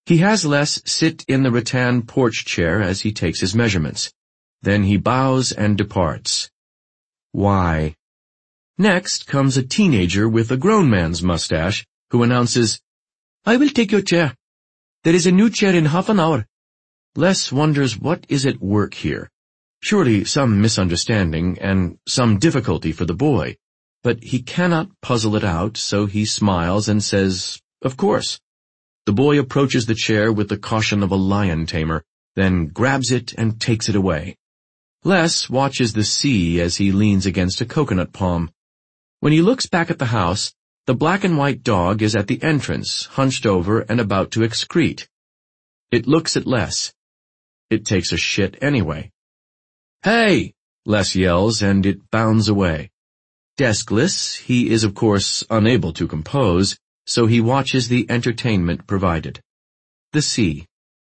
He has Les sit in the rattan porch chair as he takes his measurements. Then he bows and departs. Why? Next comes a teenager with a grown man's mustache, who announces, "I will take your chair. There is a new chair in half an hour." Les wonders what is at work here. Surely some misunderstanding and some difficulty for the boy, but he cannot puzzle it out, so he smiles and says, "Of course." The boy approaches the chair with the caution of a lion tamer, then grabs it and takes it away. Les watches the sea as he leans against a coconut palm. When he looks back at the house, the black and white dog is at the entrance, hunched over and about to excrete. It looks at Les. It takes a shit anyway. "Hey!" Les yells, and it bounds away. Deskless, he is of course unable to compose, so he watches the entertainment provided. The sea.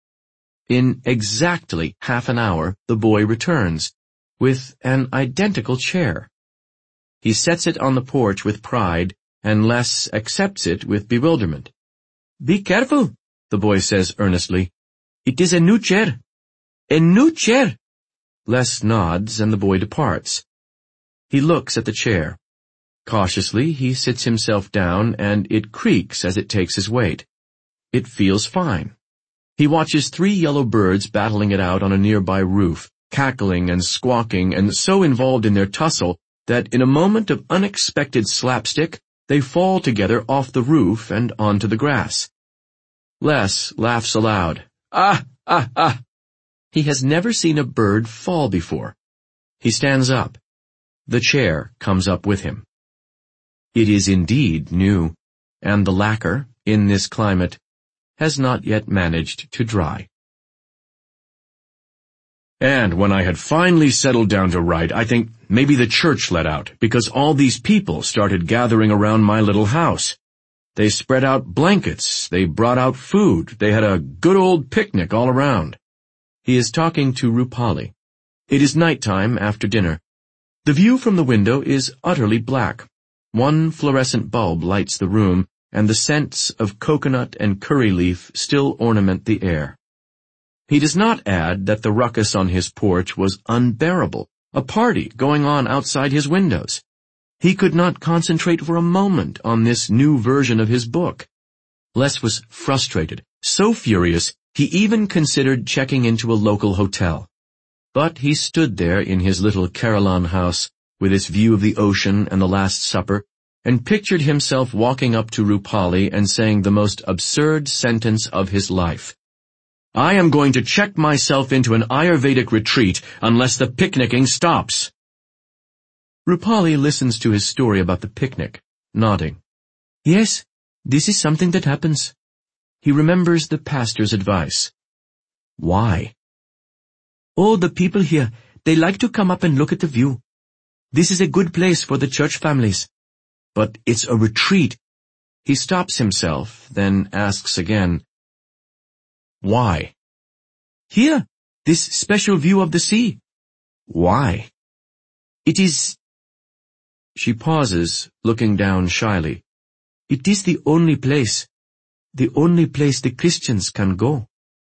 In exactly half an hour, the boy returns, with an identical chair. He sets it on the porch with pride, and Les accepts it with bewilderment. "Be careful," the boy says earnestly. "It is a new chair. A new chair." Les nods, and the boy departs. He looks at the chair. Cautiously, he sits himself down, and it creaks as it takes his weight. It feels fine. He watches 3 yellow birds battling it out on a nearby roof, cackling and squawking, and so involved in their tussle that in a moment of unexpected slapstick, they fall together off the roof and onto the grass. Les laughs aloud. "Ah, ah, ah!" He has never seen a bird fall before. He stands up. The chair comes up with him. It is indeed new, and the lacquer, in this climate, has not yet managed to dry. And when I had finally settled down to write, I think maybe the church let out, because all these people started gathering around my little house. They spread out blankets, they brought out food, they had a good old picnic all around. He is talking to Rupali. It is nighttime after dinner. The view from the window is utterly black. One fluorescent bulb lights the room, and the scents of coconut and curry leaf still ornament the air. He does not add that the ruckus on his porch was unbearable, a party going on outside his windows. He could not concentrate for a moment on this new version of his book. Les was frustrated, so furious he even considered checking into a local hotel. But he stood there in his little Carolan house, with its view of the ocean and the Last Supper, and pictured himself walking up to Rupali and saying the most absurd sentence of his life. "I am going to check myself into an Ayurvedic retreat unless the picnicking stops." Rupali listens to his story about the picnic, nodding. "Yes, this is something that happens." He remembers the pastor's advice. "Why?" "Oh, the people here, they like to come up and look at the view. This is a good place for the church families. But it's a retreat." He stops himself, then asks again, "Why?" "Here, this special view of the sea." "Why?" "It is—" She pauses, looking down shyly. "It is the only place the Christians can go."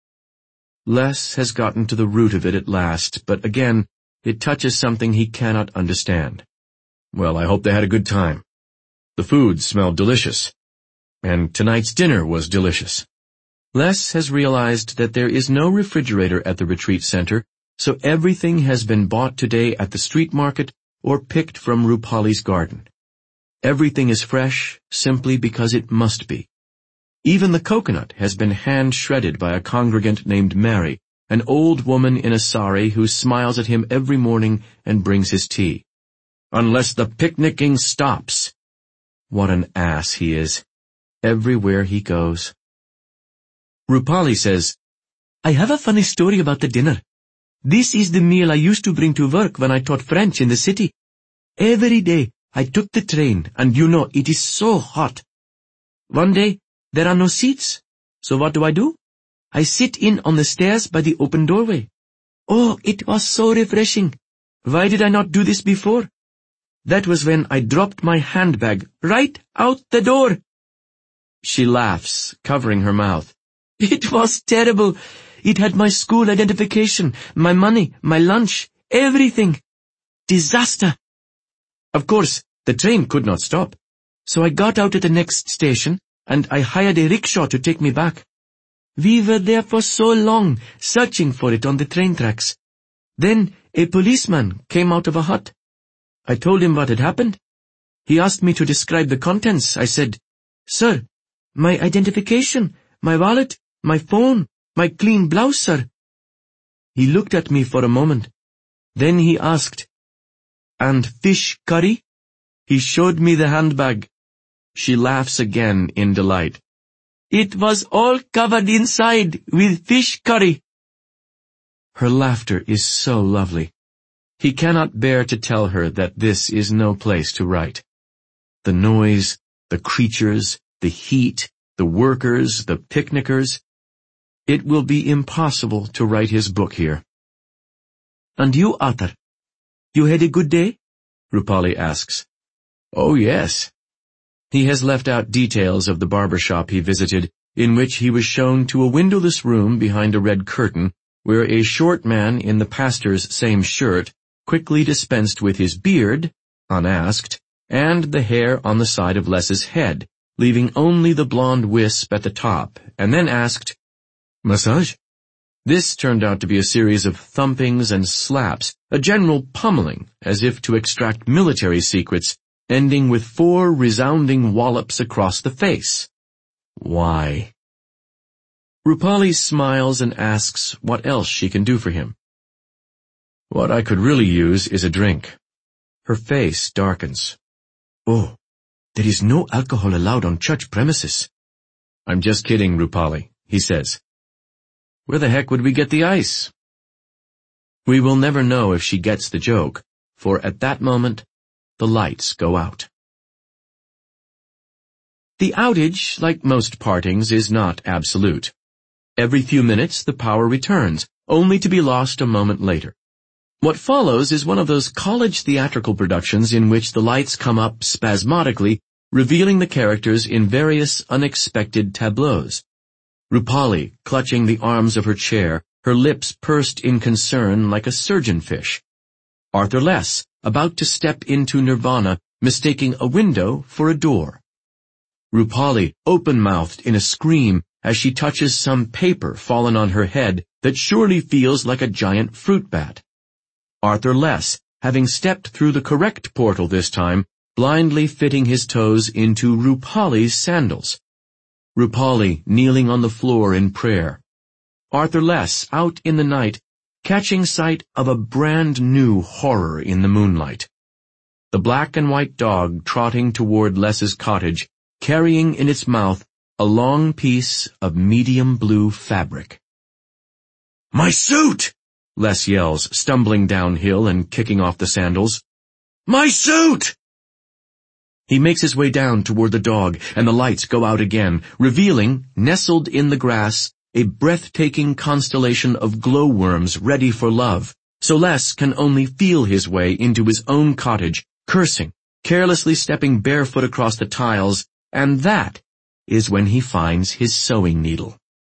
Les has gotten to the root of it at last, but again, it touches something he cannot understand. Well, I hope they had a good time. The food smelled delicious, and tonight's dinner was delicious. Les has realized that there is no refrigerator at the retreat center, so everything has been bought today at the street market or picked from Rupali's garden. Everything is fresh simply because it must be. Even the coconut has been hand-shredded by a congregant named Mary, an old woman in a sari who smiles at him every morning and brings his tea. Unless the picnicking stops. What an ass he is. Everywhere he goes. Rupali says, "I have a funny story about the dinner. This is the meal I used to bring to work when I taught French in the city. Every day I took the train, and you know it is so hot. One day there are no seats, so what do? I sit in on the stairs by the open doorway. Oh, it was so refreshing. Why did I not do this before? That was when I dropped my handbag right out the door." She laughs, covering her mouth. It was terrible. It had my school identification, my money, my lunch, everything. Disaster. Of course, the train could not stop, so I got out at the next station, and I hired a rickshaw to take me back. We were there for so long, searching for it on the train tracks. Then a policeman came out of a hut. I told him what had happened. He asked me to describe the contents. I said, "Sir, my identification, my wallet, my phone, my clean blouse, sir." He looked at me for a moment. Then he asked, "And fish curry?" He showed me the handbag. She laughs again in delight. It was all covered inside with fish curry. Her laughter is so lovely. He cannot bear to tell her that this is no place to write. The noise, the creatures, the heat, the workers, the picnickers. It will be impossible to write his book here. "And you, Arthur? You had a good day?" Rupali asks. "Oh, yes." He has left out details of the barber shop he visited, in which he was shown to a windowless room behind a red curtain, where a short man in the pastor's same shirt quickly dispensed with his beard, unasked, and the hair on the side of Les's head, leaving only the blonde wisp at the top, and then asked, "Massage?" This turned out to be a series of thumpings and slaps, a general pummeling, as if to extract military secrets, ending with 4 resounding wallops across the face. Why? Rupali smiles and asks what else she can do for him. "What I could really use is a drink." Her face darkens. "Oh, there is no alcohol allowed on church premises." "I'm just kidding, Rupali," he says. "Where the heck would we get the ice?" We will never know if she gets the joke, for at that moment, the lights go out. The outage, like most partings, is not absolute. Every few minutes the power returns, only to be lost a moment later. What follows is one of those college theatrical productions in which the lights come up spasmodically, revealing the characters in various unexpected tableaus. Rupali, clutching the arms of her chair, her lips pursed in concern like a surgeonfish. Arthur Less, about to step into nirvana, mistaking a window for a door. Rupali, open-mouthed in a scream as she touches some paper fallen on her head that surely feels like a giant fruit bat. Arthur Less, having stepped through the correct portal this time, blindly fitting his toes into Rupali's sandals. Rupali kneeling on the floor in prayer. Arthur Less out in the night, catching sight of a brand new horror in the moonlight. The black and white dog trotting toward Less's cottage, carrying in its mouth a long piece of medium blue fabric. "My suit!" Les yells, stumbling downhill and kicking off the sandals. "My suit!" He makes his way down toward the dog, and the lights go out again, revealing, nestled in the grass, a breathtaking constellation of glowworms ready for love, so Les can only feel his way into his own cottage, cursing, carelessly stepping barefoot across the tiles, and that is when he finds his sewing needle.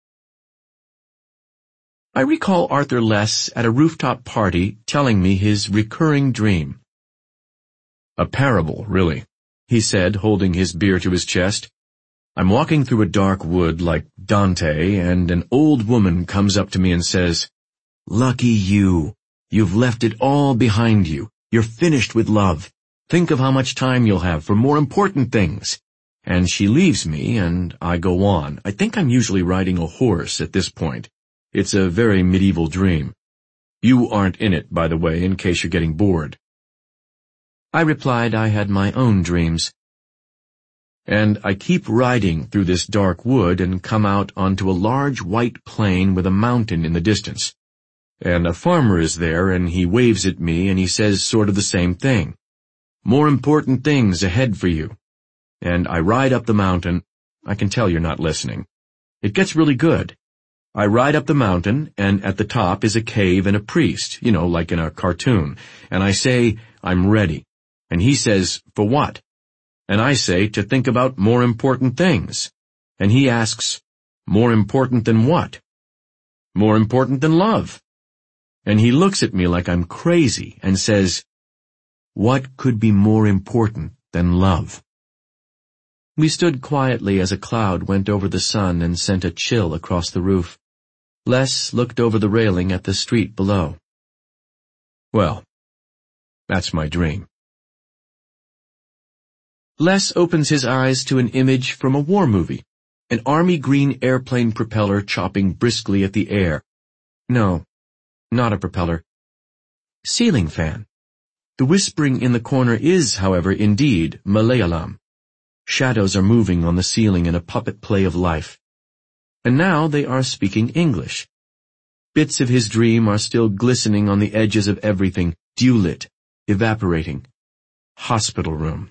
I recall Arthur Less at a rooftop party telling me his recurring dream. "A parable, really," he said, holding his beer to his chest. "I'm walking through a dark wood like Dante, and an old woman comes up to me and says, 'Lucky you. You've left it all behind you. You're finished with love. Think of how much time you'll have for more important things.' And she leaves me, and I go on. I think I'm usually riding a horse at this point. It's a very medieval dream. You aren't in it, by the way, in case you're getting bored." I replied I had my own dreams. And I keep riding through this dark wood and come out onto a large white plain with a mountain in the distance. And a farmer is there, and he waves at me, and he says sort of the same thing. "More important things ahead for you." And I ride up the mountain. I can tell you're not listening. It gets really good. I ride up the mountain, and at the top is a cave and a priest, like in a cartoon. And I say, "I'm ready." And he says, "For what?" And I say, "To think about more important things." And he asks, More important than what? More important than love. And he looks at me like I'm crazy and says, "What could be more important than love?" We stood quietly as a cloud went over the sun and sent a chill across the roof. Les looked over the railing at the street below. Well, that's my dream. Les opens his eyes to an image from a war movie, an army green airplane propeller chopping briskly at the air. No, not a propeller. Ceiling fan. The whispering in the corner is, however, indeed Malayalam. Shadows are moving on the ceiling in a puppet play of life. And now they are speaking English. Bits of his dream are still glistening on the edges of everything, dew-lit, evaporating. Hospital room.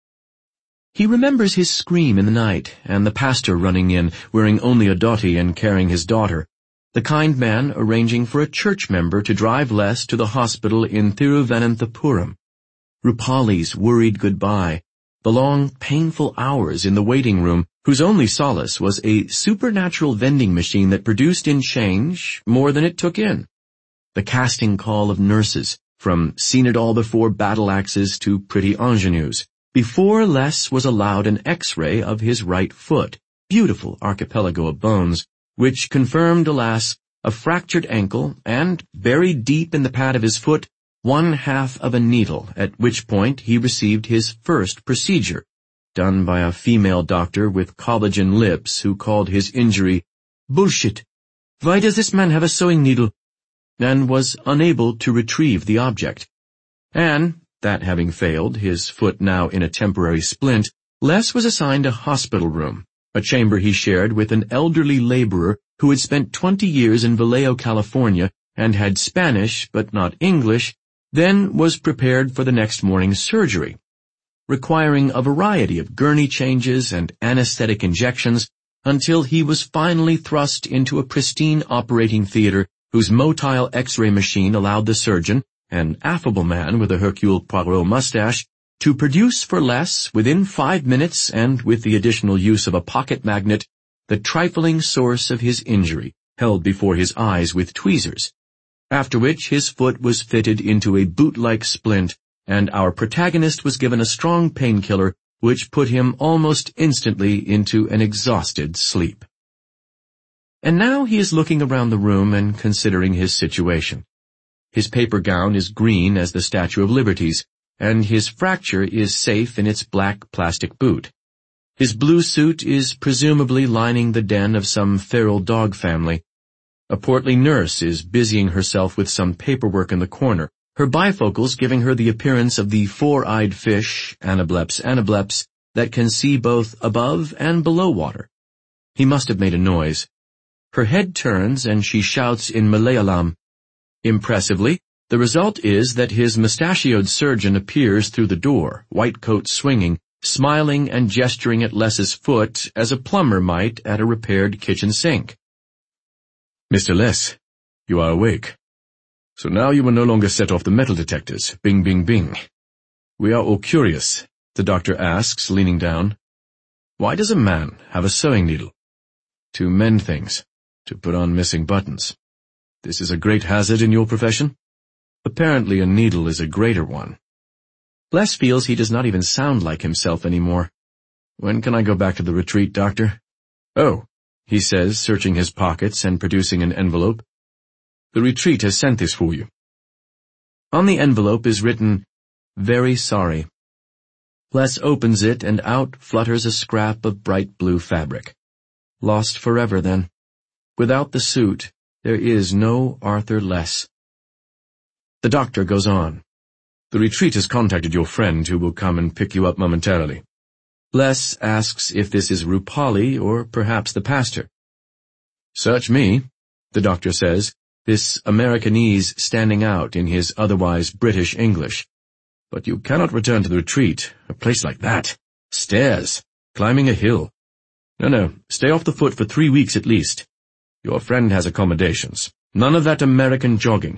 He remembers his scream in the night, and the pastor running in, wearing only a dhoti and carrying his daughter, the kind man arranging for a church member to drive Les to the hospital in Thiruvananthapuram, Rupali's worried goodbye, the long, painful hours in the waiting room, whose only solace was a supernatural vending machine that produced in change more than it took in. The casting call of nurses, from seen it all before battle axes to pretty ingenues, before Les was allowed an X-ray of his right foot, beautiful archipelago of bones, which confirmed, alas, a fractured ankle and, buried deep in the pad of his foot, 1/2 of a needle, at which point he received his first procedure, done by a female doctor with collagen lips who called his injury bullshit. Why does this man have a sewing needle? And was unable to retrieve the object. And, that having failed, his foot now in a temporary splint, Les was assigned a hospital room, a chamber he shared with an elderly laborer who had spent 20 years in Vallejo, California, and had Spanish, but not English, then was prepared for the next morning's surgery, requiring a variety of gurney changes and anesthetic injections until he was finally thrust into a pristine operating theater whose motile X-ray machine allowed the surgeon, an affable man with a Hercule Poirot mustache, to produce for Les, within 5 minutes and with the additional use of a pocket magnet, the trifling source of his injury, held before his eyes with tweezers, after which his foot was fitted into a boot-like splint, and our protagonist was given a strong painkiller which put him almost instantly into an exhausted sleep. And now he is looking around the room and considering his situation. His paper gown is green as the Statue of Liberty's, and his fracture is safe in its black plastic boot. His blue suit is presumably lining the den of some feral dog family. A portly nurse is busying herself with some paperwork in the corner, her bifocals giving her the appearance of the four-eyed fish, Anableps, that can see both above and below water. He must have made a noise. Her head turns and she shouts in Malayalam. Impressively, the result is that his mustachioed surgeon appears through the door, white coat swinging, smiling and gesturing at Les's foot as a plumber might at a repaired kitchen sink. "Mr. Les, you are awake. So now you will no longer set off the metal detectors. Bing, bing, bing. We are all curious," the doctor asks, leaning down. "Why does a man have a sewing needle? To mend things, to put on missing buttons. This is a great hazard in your profession? Apparently a needle is a greater one." Les feels he does not even sound like himself anymore. "When can I go back to the retreat, doctor?" "Oh," he says, searching his pockets and producing an envelope. "The retreat has sent this for you." On the envelope is written, "Very sorry." Les opens it and out flutters a scrap of bright blue fabric. Lost forever, then. Without the suit, there is no Arthur Les. The doctor goes on. "The retreat has contacted your friend who will come and pick you up momentarily." Les asks if this is Rupali or perhaps the pastor. "Search me," the doctor says, this Americanese standing out in his otherwise British English. "But you cannot return to the retreat, a place like that. Stairs, climbing a hill. No, stay off the foot for 3 weeks at least. Your friend has accommodations. None of that American jogging."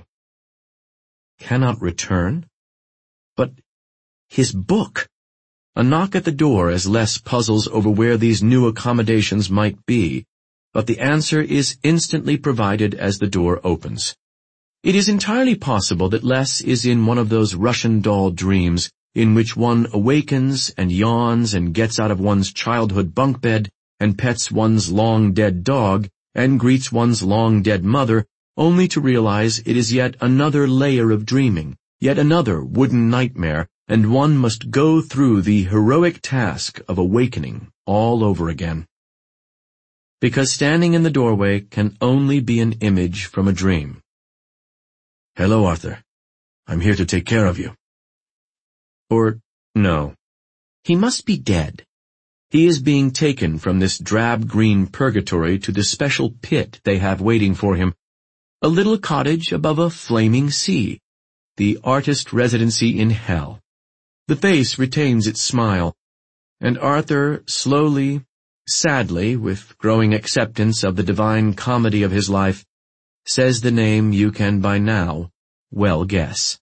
Cannot return? But his book. A knock at the door as Les puzzles over where these new accommodations might be. but the answer is instantly provided as the door opens. It is entirely possible that Les is in one of those Russian doll dreams in which one awakens and yawns and gets out of one's childhood bunk bed and pets one's long-dead dog and greets one's long-dead mother, only to realize it is yet another layer of dreaming, yet another wooden nightmare, and one must go through the heroic task of awakening all over again. Because standing in the doorway can only be an image from a dream. "Hello, Arthur. I'm here to take care of you." Or, no. He must be dead. He is being taken from this drab-green purgatory to the special pit they have waiting for him, a little cottage above a flaming sea, the artist residency in hell. The face retains its smile, and Arthur slowly, sadly, with growing acceptance of the divine comedy of his life, says the name you can by now well guess.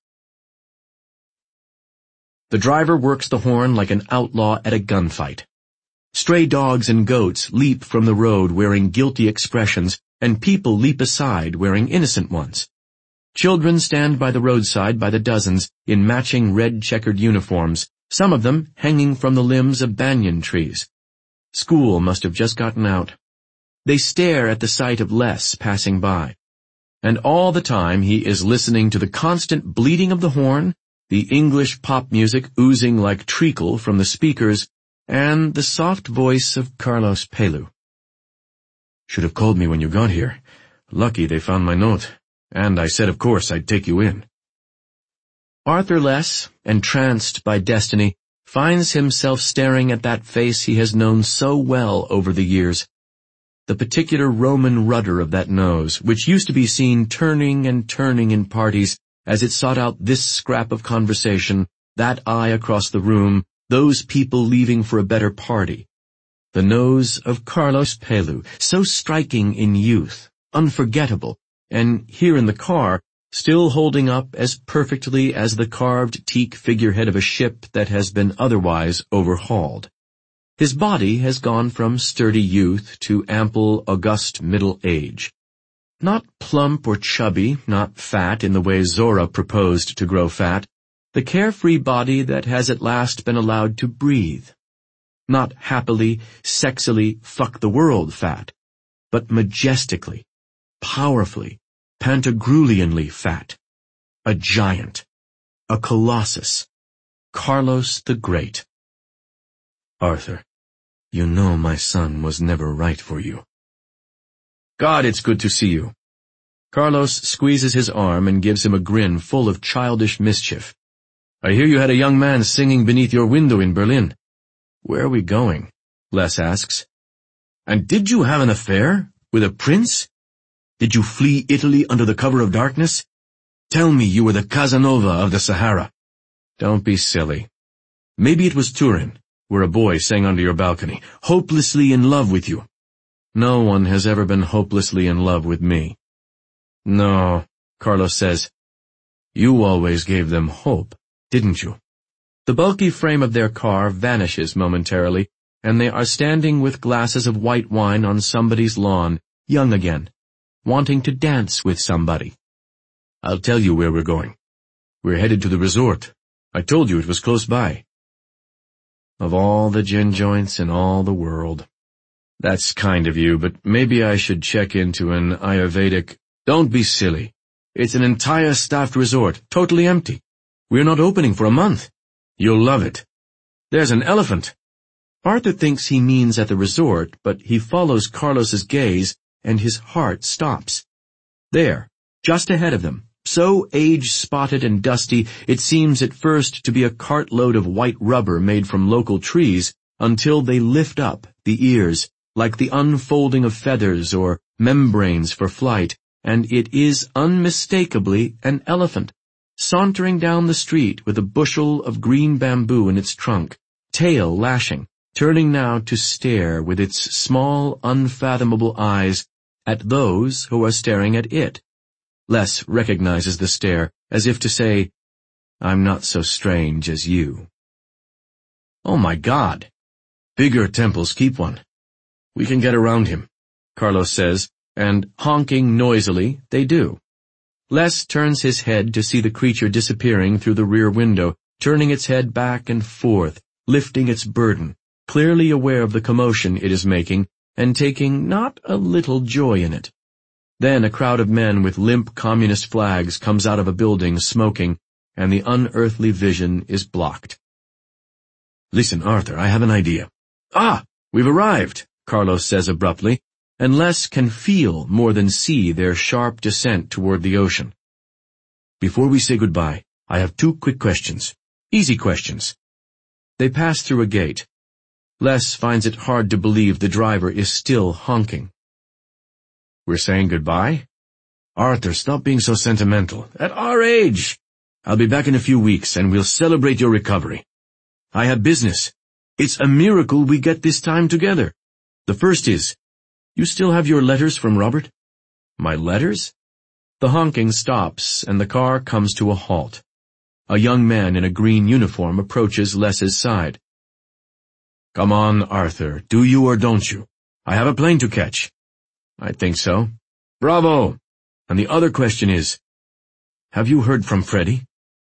The driver works the horn like an outlaw at a gunfight. Stray dogs and goats leap from the road wearing guilty expressions, and people leap aside wearing innocent ones. Children stand by the roadside by the dozens in matching red-checkered uniforms, some of them hanging from the limbs of banyan trees. School must have just gotten out. They stare at the sight of Les passing by. And all the time he is listening to the constant bleating of the horn, the English pop music oozing like treacle from the speakers, and the soft voice of Carlos Pelú. "Should have called me when you got here. Lucky they found my note. And I said of course I'd take you in." Arthur Les, entranced by destiny, finds himself staring at that face he has known so well over the years. The particular Roman rudder of that nose, which used to be seen turning and turning in parties as it sought out this scrap of conversation, that eye across the room, those people leaving for a better party. The nose of Carlos Pelú, so striking in youth, unforgettable, and here in the car, still holding up as perfectly as the carved teak figurehead of a ship that has been otherwise overhauled. His body has gone from sturdy youth to ample, august middle age. Not plump or chubby, not fat in the way Zora proposed to grow fat, the carefree body that has at last been allowed to breathe. Not happily, sexily, fuck the world fat, but majestically, powerfully, Pantagruelianly fat. A giant. A colossus. Carlos the Great. "Arthur, you know my son was never right for you." "God, it's good to see you." Carlos squeezes his arm and gives him a grin full of childish mischief. "I hear you had a young man singing beneath your window in Berlin." "Where are we going?" Les asks. "And did you have an affair? With a prince? Did you flee Italy under the cover of darkness? Tell me you were the Casanova of the Sahara." "Don't be silly. Maybe it was Turin, where a boy sang under your balcony, hopelessly in love with you." "No one has ever been hopelessly in love with me." "No," Carlos says. "You always gave them hope, didn't you?" The bulky frame of their car vanishes momentarily, and they are standing with glasses of white wine on somebody's lawn, young again, wanting to dance with somebody. "I'll tell you where we're going. We're headed to the resort. I told you it was close by." Of all the gin joints in all the world. "That's kind of you, but maybe I should check into an Ayurvedic—" "Don't be silly. It's an entire staffed resort, totally empty. We're not opening for a month. You'll love it. There's an elephant." Arthur thinks he means at the resort, but he follows Carlos's gaze, and his heart stops. There, just ahead of them, so age-spotted and dusty, it seems at first to be a cartload of white rubber made from local trees, until they lift up the ears, like the unfolding of feathers or membranes for flight, and it is unmistakably an elephant, sauntering down the street with a bushel of green bamboo in its trunk, tail lashing, turning now to stare with its small, unfathomable eyes at those who are staring at it. Les recognizes the stare, as if to say, "I'm not so strange as you." "Oh my God! Bigger temples keep one. We can get around him. Carlos says, and honking noisily, they do. Les turns his head to see the creature disappearing through the rear window, turning its head back and forth, lifting its burden, clearly aware of the commotion it is making, and taking not a little joy in it. Then a crowd of men with limp communist flags comes out of a building smoking, and the unearthly vision is blocked. "Listen, Arthur, I have an idea." "Ah, we've arrived," Carlos says abruptly, and Les can feel more than see their sharp descent toward the ocean. "Before we say goodbye, I have 2 quick questions. Easy questions." They pass through a gate. Les finds it hard to believe the driver is still honking. "We're saying goodbye? Arthur, stop being so sentimental. At our age! I'll be back in a few weeks, and we'll celebrate your recovery. I have business. It's a miracle we get this time together. The first is, you still have your letters from Robert?" "My letters?" The honking stops, and the car comes to a halt. A young man in a green uniform approaches Les's side. "Come on, Arthur, do you or don't you? I have a plane to catch." "I think so." "Bravo! And the other question is, have you heard from Freddie?"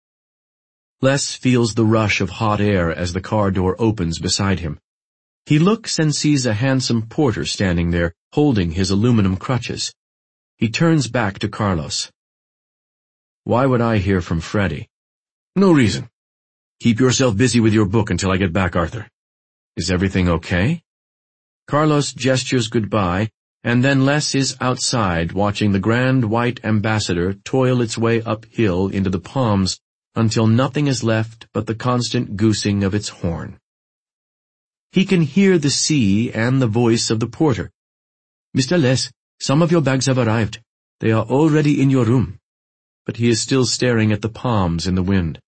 Les feels the rush of hot air as the car door opens beside him. He looks and sees a handsome porter standing there, holding his aluminum crutches. He turns back to Carlos. "Why would I hear from Freddie?" "No reason. Keep yourself busy with your book until I get back, Arthur." "Is everything okay?" Carlos gestures goodbye, and then Les is outside watching the Grand White Ambassador toil its way uphill into the palms until nothing is left but the constant goosing of its horn. He can hear the sea and the voice of the porter. "Mr. Les, some of your bags have arrived. They are already in your room." But he is still staring at the palms in the wind.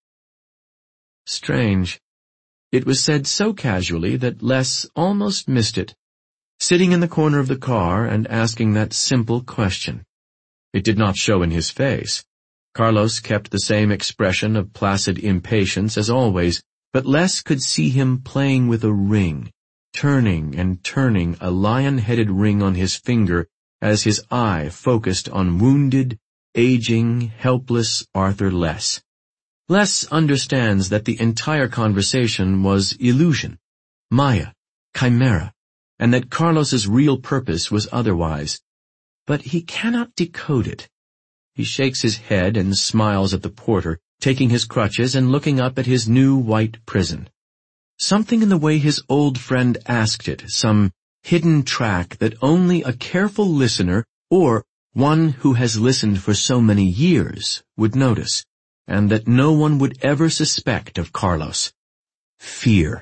Strange. It was said so casually that Les almost missed it, sitting in the corner of the car and asking that simple question. It did not show in his face. Carlos kept the same expression of placid impatience as always, but Les could see him playing with a ring, turning and turning a lion-headed ring on his finger as his eye focused on wounded, aging, helpless Arthur Les. Les understands that the entire conversation was illusion, maya, chimera, and that Carlos's real purpose was otherwise. But he cannot decode it. He shakes his head and smiles at the porter, taking his crutches and looking up at his new white prison. Something in the way his old friend asked it, some hidden track that only a careful listener or one who has listened for so many years would notice, and that no one would ever suspect of Carlos. Fear.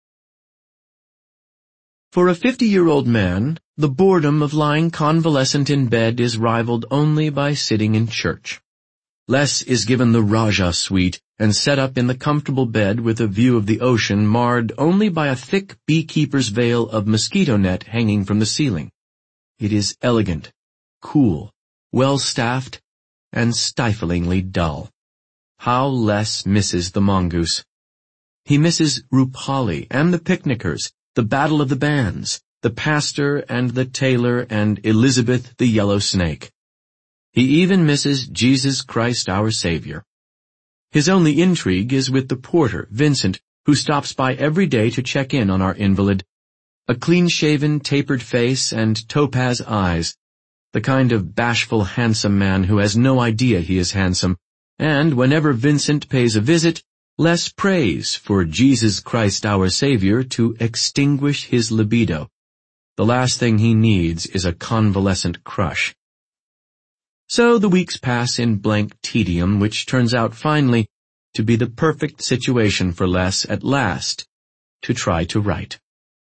For a 50-year-old man, the boredom of lying convalescent in bed is rivaled only by sitting in church. Les is given the Raja suite and set up in the comfortable bed with a view of the ocean marred only by a thick beekeeper's veil of mosquito net hanging from the ceiling. It is elegant, cool, well-staffed, and stiflingly dull. How Les misses the mongoose. He misses Rupali and the picnickers, the battle of the bands, the pastor and the tailor and Elizabeth the yellow snake. He even misses Jesus Christ our Savior. His only intrigue is with the porter, Vincent, who stops by every day to check in on our invalid. A clean-shaven, tapered face and topaz eyes, the kind of bashful, handsome man who has no idea he is handsome, and whenever Vincent pays a visit, Les prays for Jesus Christ our Savior to extinguish his libido. The last thing he needs is a convalescent crush. So the weeks pass in blank tedium, which turns out finally to be the perfect situation for Les at last to try to write.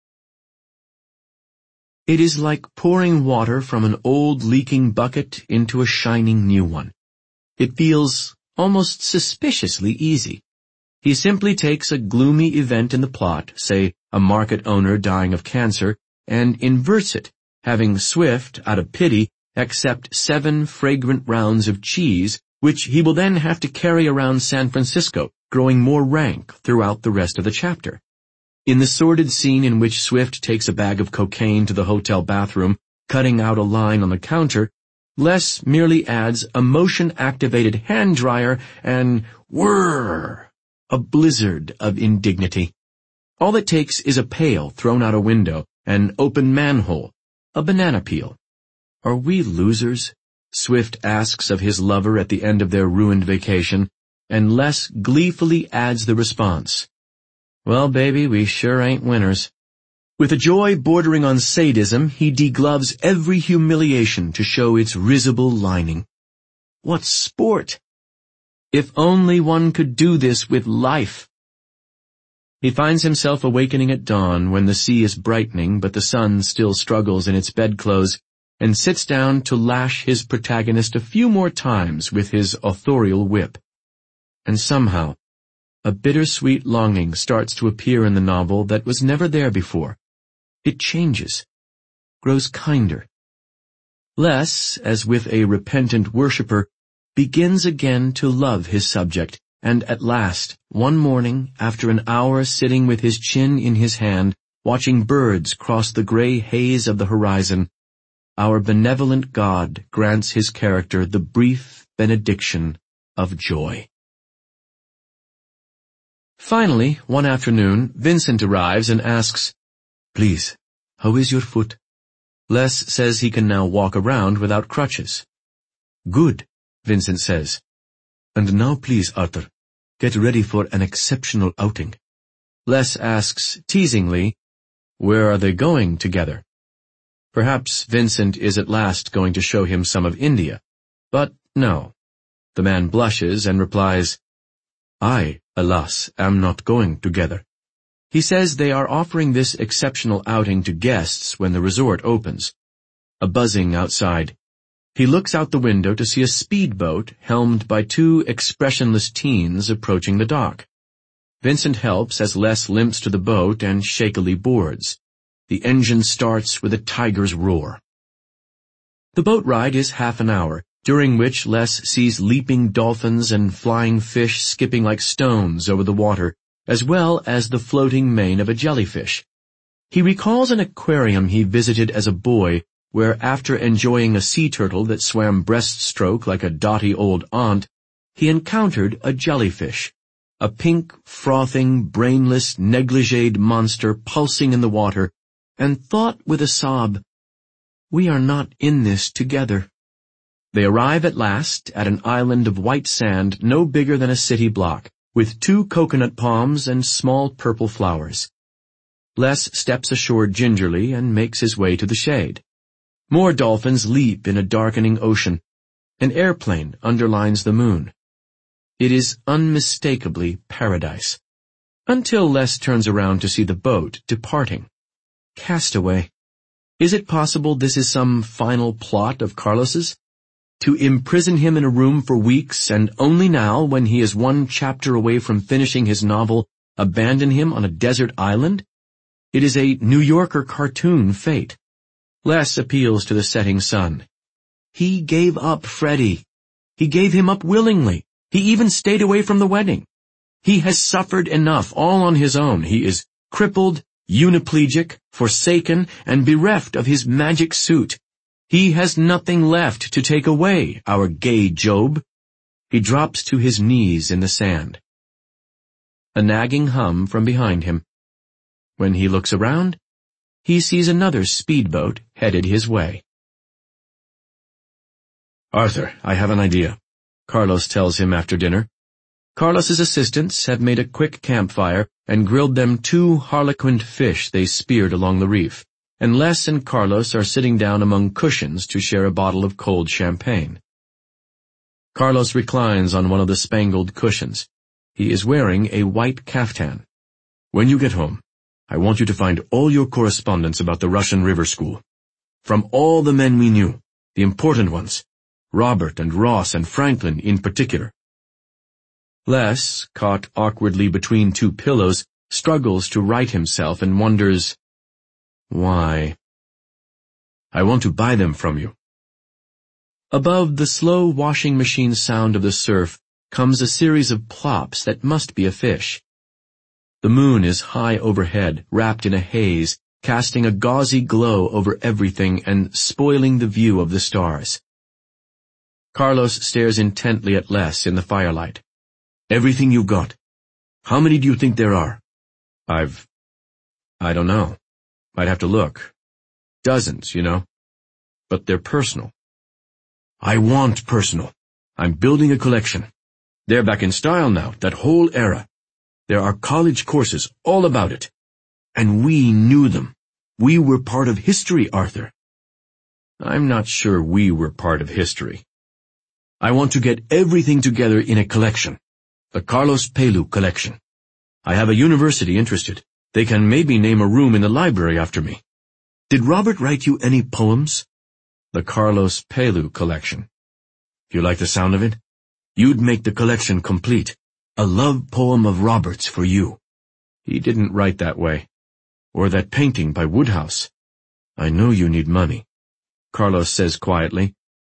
It is like pouring water from an old leaking bucket into a shining new one. It feels almost suspiciously easy. He simply takes a gloomy event in the plot, say a market owner dying of cancer, and inverts it, having Swift, out of pity, accept 7 fragrant rounds of cheese, which he will then have to carry around San Francisco, growing more rank throughout the rest of the chapter. In the sordid scene in which Swift takes a bag of cocaine to the hotel bathroom, cutting out a line on the counter, Les merely adds a motion-activated hand dryer and whirr, a blizzard of indignity. All it takes is a pail thrown out a window, an open manhole, a banana peel. Are we losers? Swift asks of his lover at the end of their ruined vacation, and Les gleefully adds the response. Well, baby, we sure ain't winners. With a joy bordering on sadism, he degloves every humiliation to show its risible lining. What sport! If only one could do this with life. He finds himself awakening at dawn when the sea is brightening but the sun still struggles in its bedclothes, and sits down to lash his protagonist a few more times with his authorial whip. And somehow, a bittersweet longing starts to appear in the novel that was never there before. It changes, grows kinder. Les, as with a repentant worshipper, begins again to love his subject, and at last, one morning, after an hour sitting with his chin in his hand, watching birds cross the gray haze of the horizon, our benevolent God grants his character the brief benediction of joy. Finally, one afternoon, Vincent arrives and asks, "Please, how is your foot?" Les says he can now walk around without crutches. "Good," Vincent says. "And now please, Arthur, get ready for an exceptional outing." Les asks, teasingly, where are they going together? Perhaps Vincent is at last going to show him some of India. But no. The man blushes and replies, "I, alas, am not going together." He says they are offering this exceptional outing to guests when the resort opens. A buzzing outside. He looks out the window to see a speedboat helmed by two expressionless teens approaching the dock. Vincent helps as Les limps to the boat and shakily boards. The engine starts with a tiger's roar. The boat ride is half an hour, during which Les sees leaping dolphins and flying fish skipping like stones over the water, as well as the floating mane of a jellyfish. He recalls an aquarium he visited as a boy, where after enjoying a sea turtle that swam breaststroke like a dotty old aunt, he encountered a jellyfish, a pink, frothing, brainless, negligéed monster pulsing in the water, and thought with a sob, "We are not in this together." They arrive at last at an island of white sand no bigger than a city block, with 2 coconut palms and small purple flowers. Les steps ashore gingerly and makes his way to the shade. More dolphins leap in a darkening ocean. An airplane underlines the moon. It is unmistakably paradise. Until Les turns around to see the boat departing. Castaway. Is it possible this is some final plot of Carlos's? To imprison him in a room for weeks, and only now, when he is 1 chapter away from finishing his novel, abandon him on a desert island? It is a New Yorker cartoon fate. Les appeals to the setting sun. He gave up Freddie. He gave him up willingly. He even stayed away from the wedding. He has suffered enough all on his own. He is crippled, uniplegic, forsaken, and bereft of his magic suit. He has nothing left to take away our gay Job. He drops to his knees in the sand. A nagging hum from behind him. When he looks around, he sees another speedboat headed his way. "Arthur, I have an idea," Carlos tells him after dinner. Carlos's assistants have made a quick campfire and grilled them 2 harlequined fish they speared along the reef, and Les and Carlos are sitting down among cushions to share a bottle of cold champagne. Carlos reclines on one of the spangled cushions. He is wearing a white caftan. "When you get home, I want you to find all your correspondence about the Russian River School. From all the men we knew, the important ones, Robert and Ross and Franklin in particular." Les, caught awkwardly between 2 pillows, struggles to right himself and wonders, why? "I want to buy them from you." Above the slow washing machine sound of the surf comes a series of plops that must be a fish. The moon is high overhead, wrapped in a haze, casting a gauzy glow over everything and spoiling the view of the stars. Carlos stares intently at Les in the firelight. Everything you've got. How many do you think there are? I don't know. I'd have to look. Dozens, you know. But they're personal. I want personal. I'm building a collection. They're back in style now, that whole era. There are college courses all about it. And we knew them. We were part of history, Arthur. I'm not sure we were part of history. I want to get everything together in a collection. The Carlos Pelú collection. I have a university interested. They can maybe name a room in the library after me. Did Robert write you any poems? The Carlos Pelú collection. You like the sound of it? You'd make the collection complete. A love poem of Robert's for you. He didn't write that way. Or that painting by Woodhouse. I know you need money, Carlos says quietly.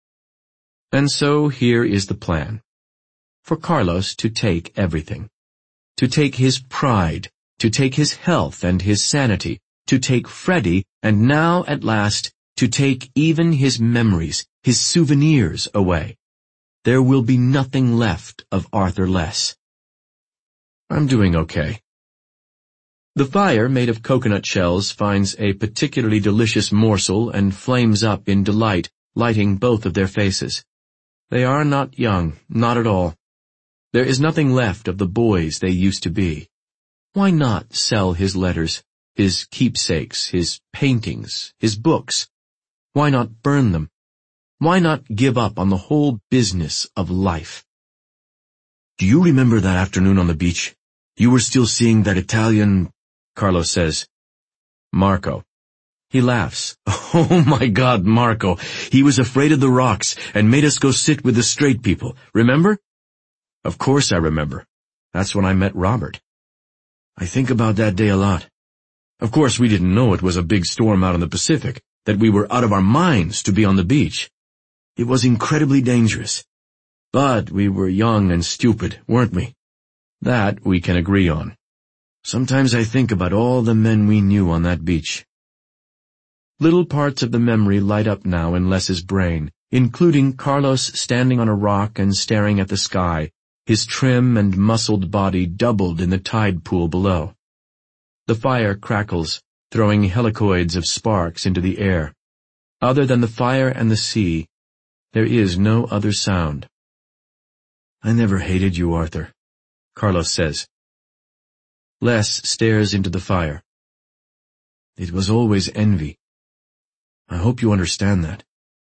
And so here is the plan. For Carlos to take everything. To take his pride, to take his health and his sanity, to take Freddie, and now, at last, to take even his memories, his souvenirs away. There will be nothing left of Arthur Les. I'm doing okay. The fire, made of coconut shells, finds a particularly delicious morsel and flames up in delight, lighting both of their faces. They are not young, not at all. There is nothing left of the boys they used to be. Why not sell his letters, his keepsakes, his paintings, his books? Why not burn them? Why not give up on the whole business of life? Do you remember that afternoon on the beach? You were still seeing that Italian, Carlos says. Marco. He laughs. Oh my God, Marco. He was afraid of the rocks and made us go sit with the straight people. Remember? Of course I remember. That's when I met Robert. I think about that day a lot. Of course we didn't know it was a big storm out in the Pacific, that we were out of our minds to be on the beach. It was incredibly dangerous. But we were young and stupid, weren't we? That we can agree on. Sometimes I think about all the men we knew on that beach. Little parts of the memory light up now in Les's brain, including Carlos standing on a rock and staring at the sky, his trim and muscled body doubled in the tide pool below. The fire crackles, throwing helicoids of sparks into the air. Other than the fire and the sea, there is no other sound. I never hated you, Arthur, Carlos says. Les stares into the fire. It was always envy. I hope you understand that.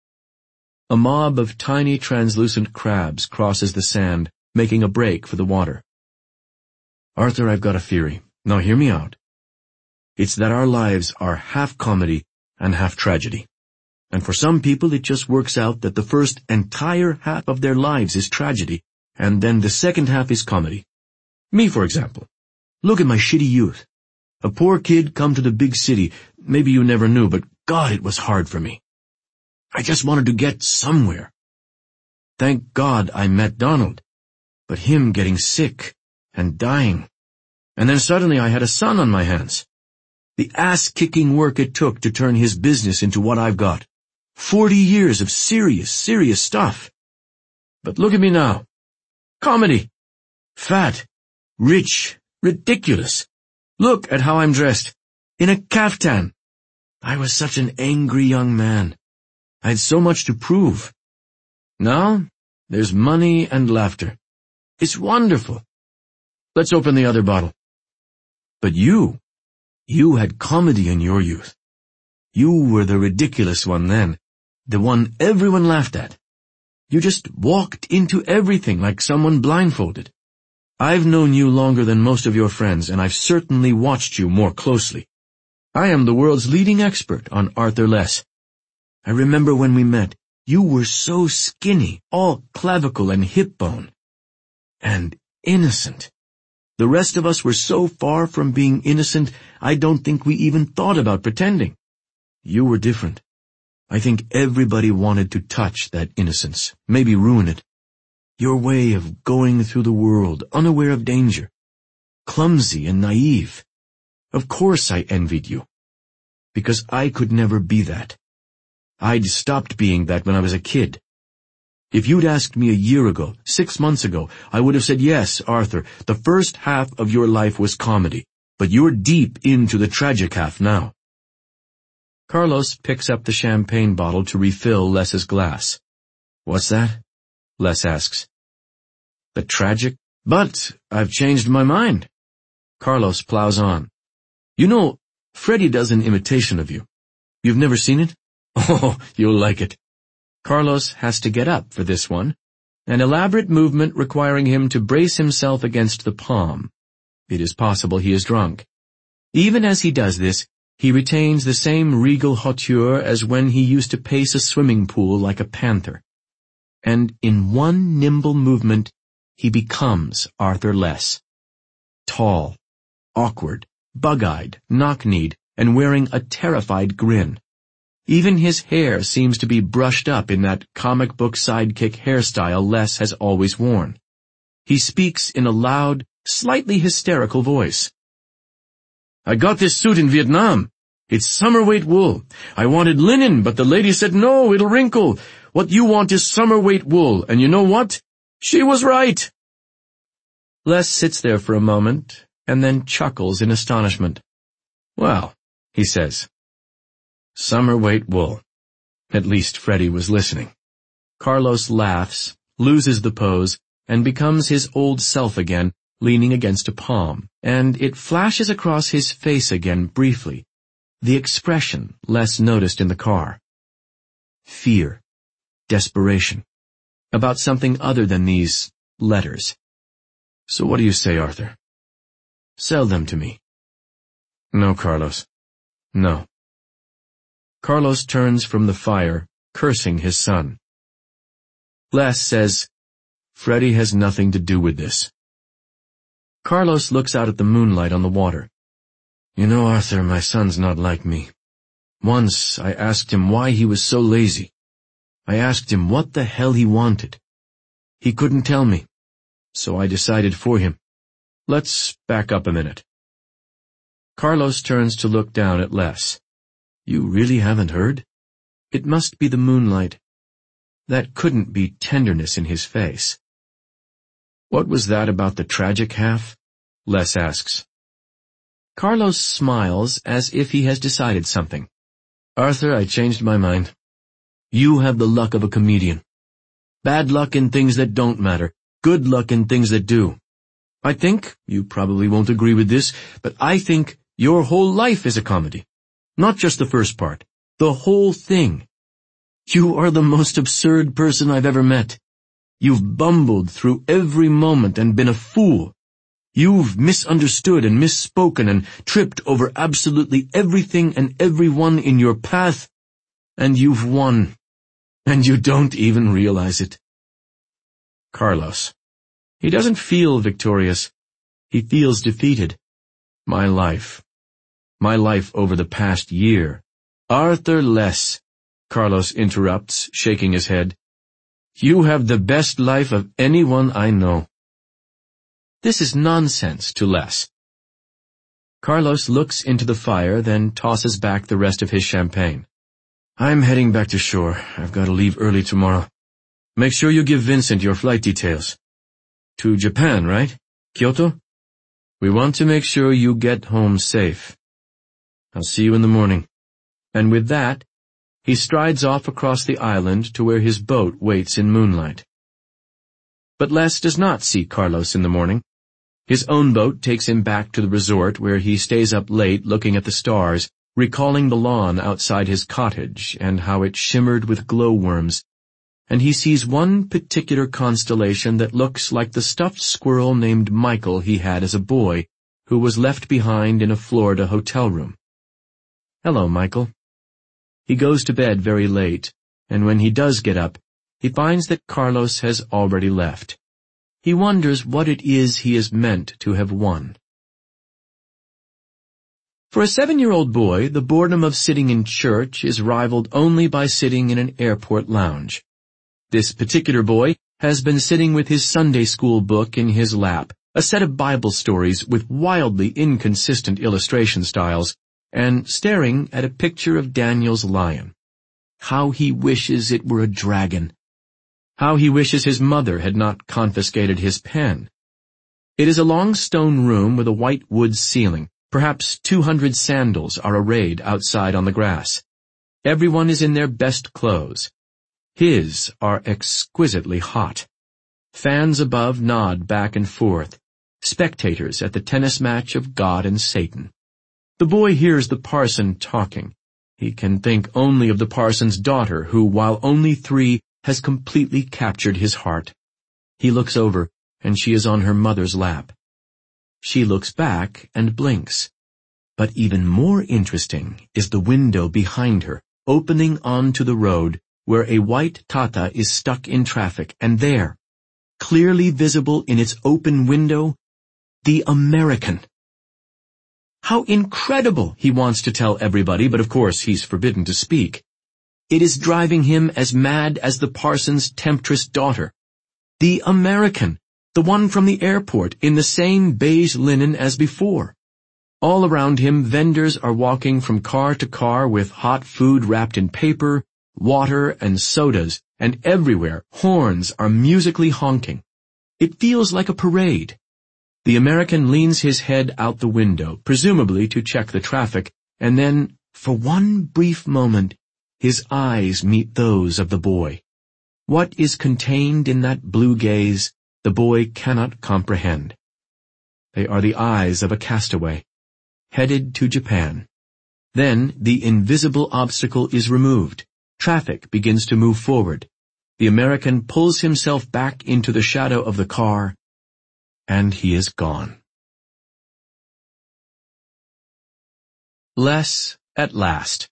A mob of tiny translucent crabs crosses the sand, making a break for the water. Arthur, I've got a theory. Now hear me out. It's that our lives are half comedy and half tragedy. And for some people it just works out that the first entire half of their lives is tragedy, and then the second half is comedy. Me, for example. Look at my shitty youth. A poor kid come to the big city. Maybe you never knew, but God, it was hard for me. I just wanted to get somewhere. Thank God I met Donald. But him getting sick and dying. And then suddenly I had a son on my hands. The ass-kicking work it took to turn his business into what I've got. 40 years of serious stuff. But look at me now. Comedy. Fat. Rich. Ridiculous. Look at how I'm dressed. In a kaftan. I was such an angry young man. I had so much to prove. Now, there's money and laughter. It's wonderful. Let's open the other bottle. But you had comedy in your youth. You were the ridiculous one then, the one everyone laughed at. You just walked into everything like someone blindfolded. I've known you longer than most of your friends, and I've certainly watched you more closely. I am the world's leading expert on Arthur Les. I remember when we met, you were so skinny, all clavicle and hip bone. And innocent. The rest of us were so far from being innocent, I don't think we even thought about pretending. You were different. I think everybody wanted to touch that innocence, maybe ruin it. Your way of going through the world, unaware of danger. Clumsy and naive. Of course I envied you. because I could never be that. I'd stopped being that when I was a kid. If you'd asked me a year ago, 6 months ago, I would have said, yes, Arthur, the first half of your life was comedy, but you're deep into the tragic half now. Carlos picks up the champagne bottle to refill Les's glass. What's that? Les asks. The tragic? But I've changed my mind. Carlos plows on. You know, Freddie does an imitation of you. You've never seen it? Oh, you'll like it. Carlos has to get up for this one, an elaborate movement requiring him to brace himself against the palm. It is possible he is drunk. Even as he does this, he retains the same regal hauteur as when he used to pace a swimming pool like a panther. And in one nimble movement, he becomes Arthur Les. Tall, awkward, bug-eyed, knock-kneed, and wearing a terrified grin. Even his hair seems to be brushed up in that comic book sidekick hairstyle Les has always worn. He speaks in a loud, slightly hysterical voice. I got this suit in Vietnam. It's summer-weight wool. I wanted linen, but the lady said, no, it'll wrinkle. What you want is summer-weight wool, and you know what? She was right. Les sits there for a moment, and then chuckles in astonishment. Well, he says, summer-weight wool. At least Freddie was listening. Carlos laughs, loses the pose, and becomes his old self again, leaning against a palm, and it flashes across his face again briefly. The expression Les noticed in the car. Fear. Desperation. About something other than these letters. So what do you say, Arthur? Sell them to me. No, Carlos. No. Carlos turns from the fire, cursing his son. Les says, Freddie has nothing to do with this. Carlos looks out at the moonlight on the water. You know, Arthur, my son's not like me. Once I asked him why he was so lazy. I asked him what the hell he wanted. He couldn't tell me, so I decided for him. Let's back up a minute. Carlos turns to look down at Les. You really haven't heard? It must be the moonlight. That couldn't be tenderness in his face. What was that about the tragic half? Les asks. Carlos smiles as if he has decided something. Arthur, I changed my mind. You have the luck of a comedian. Bad luck in things that don't matter, good luck in things that do. I think, you probably won't agree with this, but I think your whole life is a comedy. Not just the first part, the whole thing. You are the most absurd person I've ever met. You've bumbled through every moment and been a fool. You've misunderstood and misspoken and tripped over absolutely everything and everyone in your path, and you've won. And you don't even realize it. Carlos. He doesn't feel victorious. He feels defeated. My life over the past year. Arthur Les, Carlos interrupts, shaking his head. You have the best life of anyone I know. This is nonsense to Les. Carlos looks into the fire, then tosses back the rest of his champagne. I'm heading back to shore. I've got to leave early tomorrow. Make sure you give Vincent your flight details. To Japan, right? Kyoto? We want to make sure you get home safe. I'll see you in the morning. And with that, he strides off across the island to where his boat waits in moonlight. But Les does not see Carlos in the morning. His own boat takes him back to the resort where he stays up late looking at the stars, recalling the lawn outside his cottage and how it shimmered with glowworms, and he sees one particular constellation that looks like the stuffed squirrel named Michael he had as a boy, who was left behind in a Florida hotel room. Hello, Michael. He goes to bed very late, and when he does get up, he finds that Carlos has already left. He wonders what it is he is meant to have won. For a 7-year-old boy, the boredom of sitting in church is rivaled only by sitting in an airport lounge. This particular boy has been sitting with his Sunday school book in his lap, a set of Bible stories with wildly inconsistent illustration styles, and staring at a picture of Daniel's lion. How he wishes it were a dragon. How he wishes his mother had not confiscated his pen. It is a long stone room with a white wood ceiling. Perhaps 200 sandals are arrayed outside on the grass. Everyone is in their best clothes. His are exquisitely hot. Fans above nod back and forth, spectators at the tennis match of God and Satan. The boy hears the parson talking. He can think only of the parson's daughter, who, while only 3, has completely captured his heart. He looks over, and she is on her mother's lap. She looks back and blinks. But even more interesting is the window behind her, opening onto the road, where a white Tata is stuck in traffic, and there, clearly visible in its open window, the American. How incredible, he wants to tell everybody, but of course he's forbidden to speak. It is driving him as mad as the parson's temptress daughter. The American, the one from the airport, in the same beige linen as before. All around him, vendors are walking from car to car with hot food wrapped in paper, water, and sodas, and everywhere horns are musically honking. It feels like a parade. The American leans his head out the window, presumably to check the traffic, and then, for one brief moment, his eyes meet those of the boy. What is contained in that blue gaze, the boy cannot comprehend. They are the eyes of a castaway, headed to Japan. Then the invisible obstacle is removed. Traffic begins to move forward. The American pulls himself back into the shadow of the car, and he is gone. Less at last.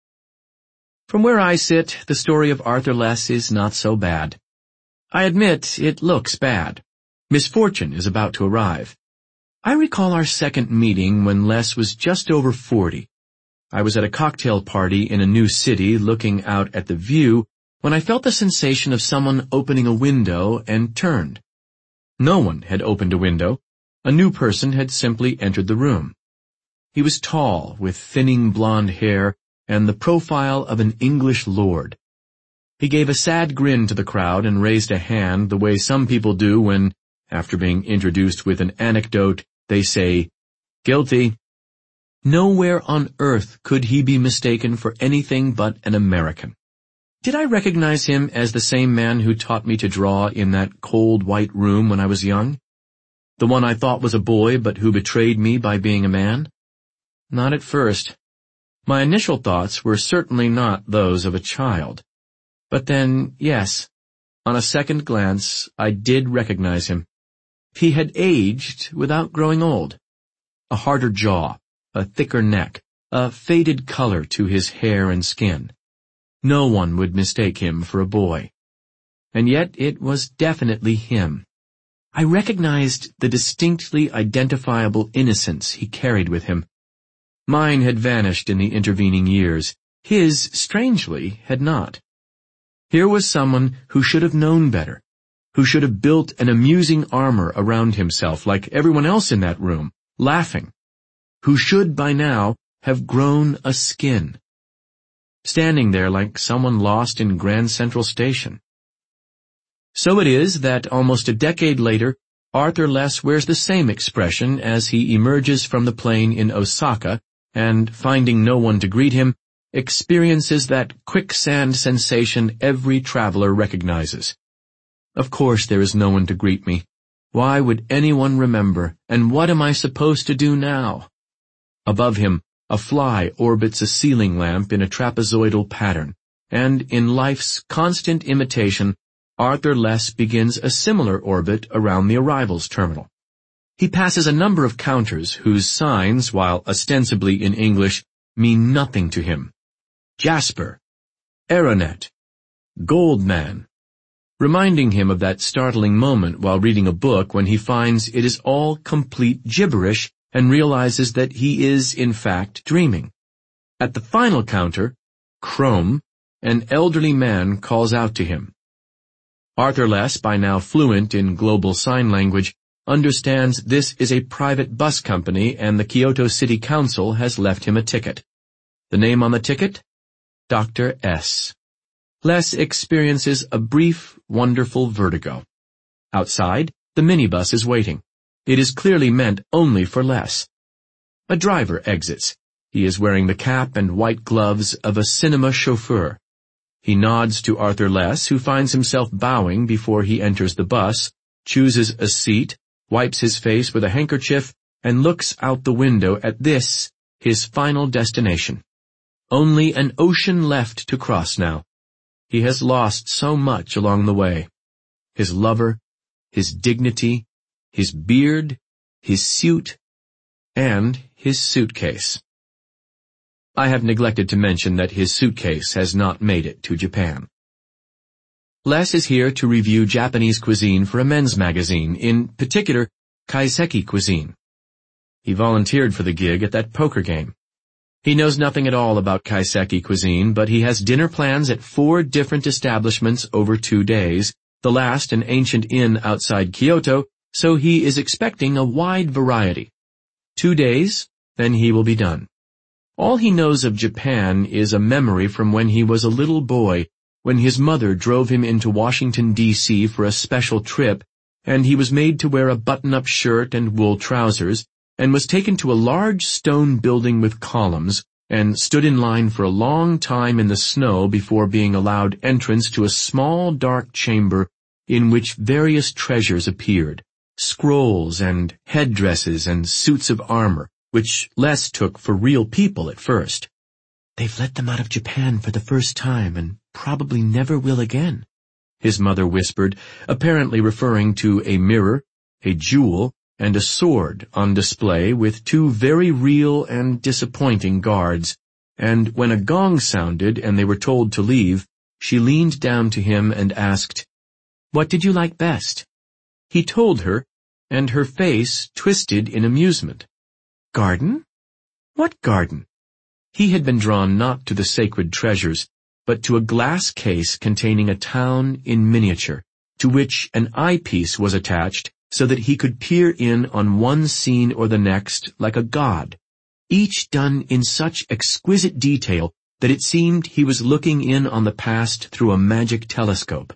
From where I sit, the story of Arthur Less is not so bad. I admit it looks bad. Misfortune is about to arrive. I recall our second meeting when Less was just over 40. I was at a cocktail party in a new city looking out at the view when I felt the sensation of someone opening a window and turned. No one had opened a window. A new person had simply entered the room. He was tall, with thinning blonde hair and the profile of an English lord. He gave a sad grin to the crowd and raised a hand the way some people do when, after being introduced with an anecdote, they say, "Guilty." Nowhere on earth could he be mistaken for anything but an American. Did I recognize him as the same man who taught me to draw in that cold white room when I was young? The one I thought was a boy but who betrayed me by being a man? Not at first. My initial thoughts were certainly not those of a child. But then, yes, on a second glance, I did recognize him. He had aged without growing old. A harder jaw, a thicker neck, a faded color to his hair and skin. No one would mistake him for a boy. And yet it was definitely him. I recognized the distinctly identifiable innocence he carried with him. Mine had vanished in the intervening years. His, strangely, had not. Here was someone who should have known better, who should have built an amusing armor around himself like everyone else in that room, laughing, who should by now have grown a skin, standing there like someone lost in Grand Central Station. So it is that almost a decade later, Arthur Less wears the same expression as he emerges from the plane in Osaka and, finding no one to greet him, experiences that quicksand sensation every traveler recognizes. Of course there is no one to greet me. Why would anyone remember, and what am I supposed to do now? Above him, a fly orbits a ceiling lamp in a trapezoidal pattern, and in life's constant imitation, Arthur Less begins a similar orbit around the arrivals terminal. He passes a number of counters whose signs, while ostensibly in English, mean nothing to him. Jasper, Aeronet, Goldman, reminding him of that startling moment while reading a book when he finds it is all complete gibberish and realizes that he is, in fact, dreaming. At the final counter, Chrome, an elderly man calls out to him. Arthur Less, by now fluent in global sign language, understands this is a private bus company and the Kyoto City Council has left him a ticket. The name on the ticket? Dr. S. Les experiences a brief, wonderful vertigo. Outside, the minibus is waiting. It is clearly meant only for Les. A driver exits. He is wearing the cap and white gloves of a cinema chauffeur. He nods to Arthur Les, who finds himself bowing before he enters the bus, chooses a seat, wipes his face with a handkerchief, and looks out the window at this, his final destination. Only an ocean left to cross now. He has lost so much along the way. His lover, his dignity, his beard, his suit, and his suitcase. I have neglected to mention that his suitcase has not made it to Japan. Les is here to review Japanese cuisine for a men's magazine, in particular, kaiseki cuisine. He volunteered for the gig at that poker game. He knows nothing at all about kaiseki cuisine, but he has dinner plans at 4 different establishments over 2 days, the last an ancient inn outside Kyoto, so he is expecting a wide variety. 2 days, then he will be done. All he knows of Japan is a memory from when he was a little boy, when his mother drove him into Washington, D.C. for a special trip, and he was made to wear a button-up shirt and wool trousers, and was taken to a large stone building with columns, and stood in line for a long time in the snow before being allowed entrance to a small dark chamber in which various treasures appeared, scrolls and headdresses and suits of armor, which Les took for real people at first. "They've let them out of Japan for the first time and probably never will again," his mother whispered, apparently referring to a mirror, a jewel, and a sword on display with 2 very real and disappointing guards, and when a gong sounded and they were told to leave, she leaned down to him and asked, "What did you like best?" He told her, and her face twisted in amusement. "Garden? What garden?" He had been drawn not to the sacred treasures, but to a glass case containing a town in miniature, to which an eyepiece was attached so that he could peer in on one scene or the next like a god, each done in such exquisite detail that it seemed he was looking in on the past through a magic telescope.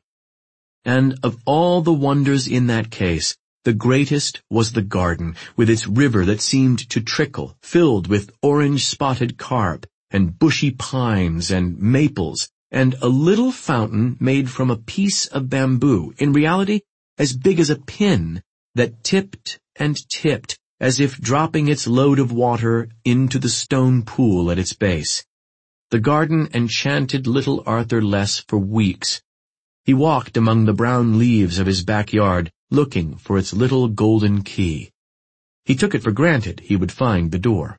And of all the wonders in that case, the greatest was the garden, with its river that seemed to trickle, filled with orange-spotted carp, and bushy pines and maples, and a little fountain made from a piece of bamboo, in reality as big as a pin, that tipped and tipped, as if dropping its load of water into the stone pool at its base. The garden enchanted little Arthur Les for weeks. He walked among the brown leaves of his backyard, looking for its little golden key. He took it for granted he would find the door.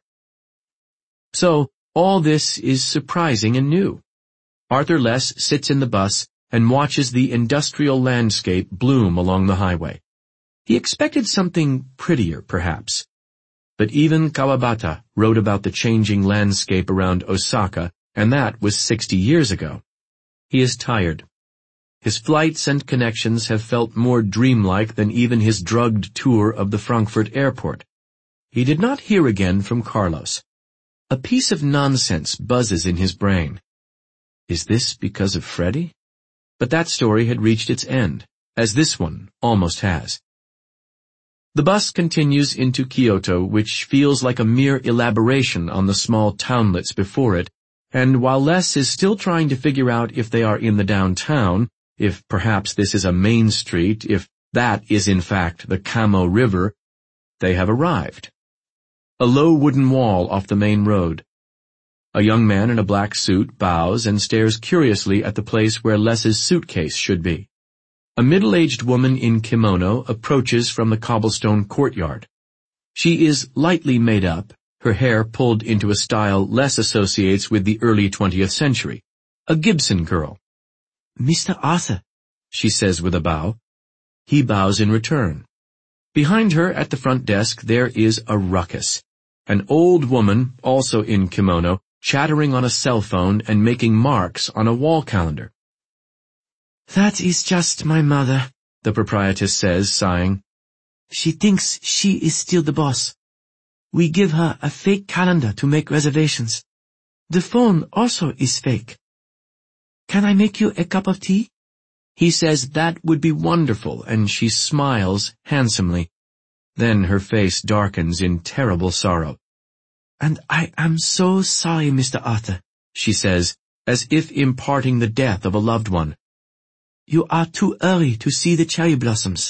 So, all this is surprising and new. Arthur Les sits in the bus and watches the industrial landscape bloom along the highway. He expected something prettier, perhaps. But even Kawabata wrote about the changing landscape around Osaka, and that was 60 years ago. He is tired. His flights and connections have felt more dreamlike than even his drugged tour of the Frankfurt airport. He did not hear again from Carlos. A piece of nonsense buzzes in his brain. Is this because of Freddie? But that story had reached its end, as this one almost has. The bus continues into Kyoto, which feels like a mere elaboration on the small townlets before it, and while Les is still trying to figure out if they are in the downtown, if perhaps this is a main street, if that is in fact the Kamo River, they have arrived. A low wooden wall off the main road. A young man in a black suit bows and stares curiously at the place where Les's suitcase should be. A middle-aged woman in kimono approaches from the cobblestone courtyard. She is lightly made up, her hair pulled into a style Les associates with the early 20th century, a Gibson curl. "Mr. Arthur," she says with a bow. He bows in return. Behind her at the front desk there is a ruckus. An old woman, also in kimono, chattering on a cell phone and making marks on a wall calendar. "That is just my mother," the proprietress says, sighing. She thinks she is still the boss. We give her a fake calendar to make reservations. The phone also is fake. Can I make you a cup of tea? He says that would be wonderful, and she smiles handsomely. Then her face darkens in terrible sorrow. And I am so sorry, Mr. Arthur, she says, as if imparting the death of a loved one. You are too early to see the cherry blossoms.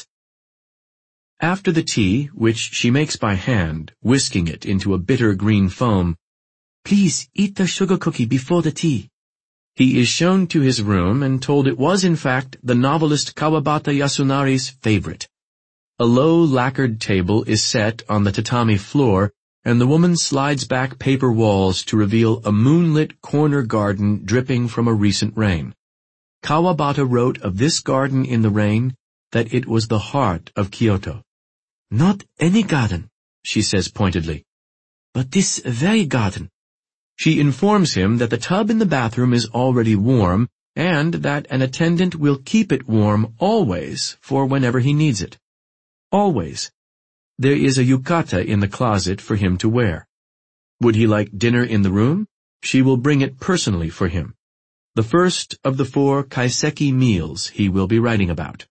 After the tea, which she makes by hand, whisking it into a bitter green foam, please eat the sugar cookie before the tea. He is shown to his room and told it was in fact the novelist Kawabata Yasunari's favorite. A low lacquered table is set on the tatami floor, and the woman slides back paper walls to reveal a moonlit corner garden dripping from a recent rain. Kawabata wrote of this garden in the rain that it was the heart of Kyoto. Not any garden, she says pointedly, but this very garden. She informs him that the tub in the bathroom is already warm and that an attendant will keep it warm always for whenever he needs it. Always. There is a yukata in the closet for him to wear. Would he like dinner in the room? She will bring it personally for him. The first of the 4 kaiseki meals he will be writing about.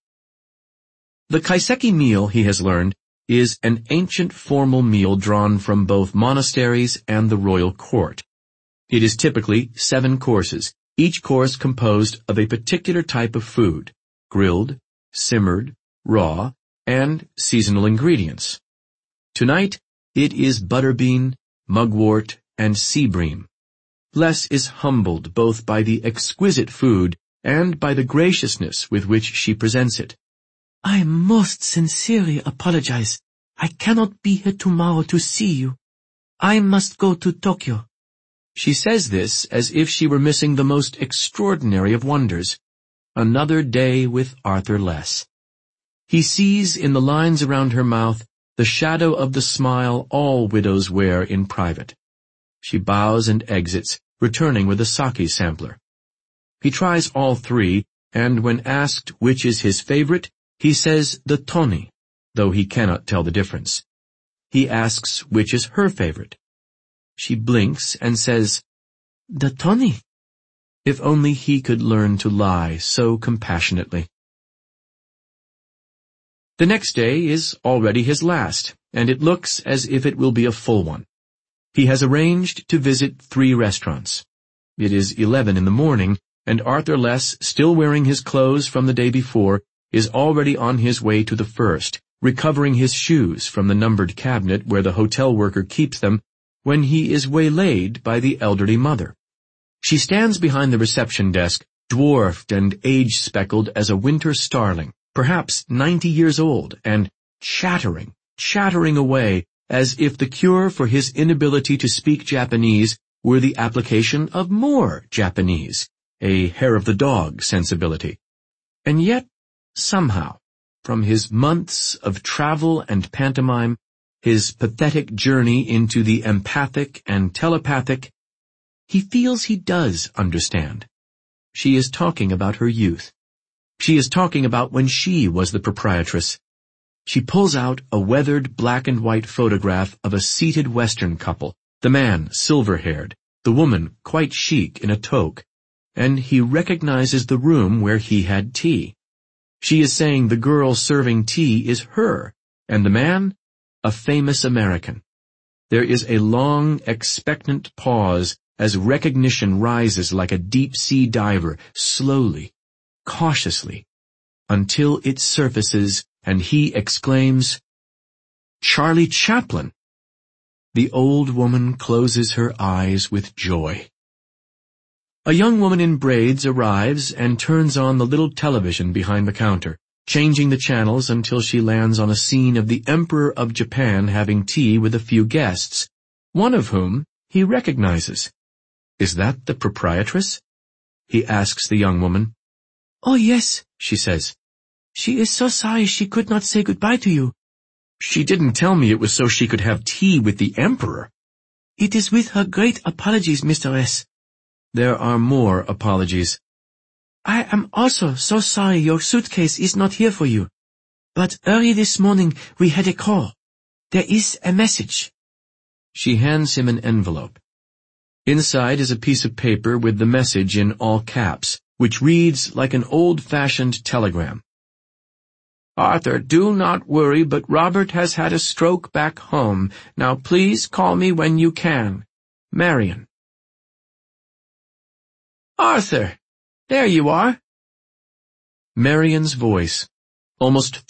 The kaiseki meal, he has learned, is an ancient formal meal drawn from both monasteries and the royal court. It is typically 7 courses, each course composed of a particular type of food, grilled, simmered, raw, and seasonal ingredients. Tonight, it is butterbean, mugwort, and sea bream. Bless is humbled both by the exquisite food and by the graciousness with which she presents it. I most sincerely apologize. I cannot be here tomorrow to see you. I must go to Tokyo. She says this as if she were missing the most extraordinary of wonders. Another day with Arthur Less. He sees in the lines around her mouth the shadow of the smile all widows wear in private. She bows and exits, returning with a sake sampler. He tries all 3, and when asked which is his favorite, he says the toni, though he cannot tell the difference. He asks which is her favorite. She blinks and says, the toni. If only he could learn to lie so compassionately. The next day is already his last, and it looks as if it will be a full one. He has arranged to visit 3 restaurants. It is 11 in the morning, and Arthur Less, still wearing his clothes from the day before, is already on his way to the first, recovering his shoes from the numbered cabinet where the hotel worker keeps them, when he is waylaid by the elderly mother. She stands behind the reception desk, dwarfed and age-speckled as a winter starling, perhaps 90 years old, and chattering away as if the cure for his inability to speak Japanese were the application of more Japanese, a hair-of-the-dog sensibility. And yet, somehow, from his months of travel and pantomime, his pathetic journey into the empathic and telepathic, he feels he does understand. She is talking about her youth. She is talking about when she was the proprietress. She pulls out a weathered black and white photograph of a seated Western couple, the man silver-haired, the woman quite chic in a toque, and he recognizes the room where he had tea. She is saying the girl serving tea is her, and the man, a famous American. There is a long, expectant pause as recognition rises like a deep-sea diver, slowly, cautiously, until it surfaces and he exclaims, "Charlie Chaplin!" The old woman closes her eyes with joy. A young woman in braids arrives and turns on the little television behind the counter, changing the channels until she lands on a scene of the Emperor of Japan having tea with a few guests, one of whom he recognizes. "Is that the proprietress?" he asks the young woman. "Oh yes," she says. "She is so sorry she could not say goodbye to you." "She didn't tell me it was so she could have tea with the Emperor." "It is with her great apologies, Mr. S." There are more apologies. "I am also so sorry your suitcase is not here for you." But early this morning we had a call. There is a message. She hands him an envelope. Inside is a piece of paper with the message in all caps, which reads like an old-fashioned telegram. Arthur, do not worry, but Robert has had a stroke back home. Now please call me when you can. Marion. Arthur, there you are. Marion's voice, almost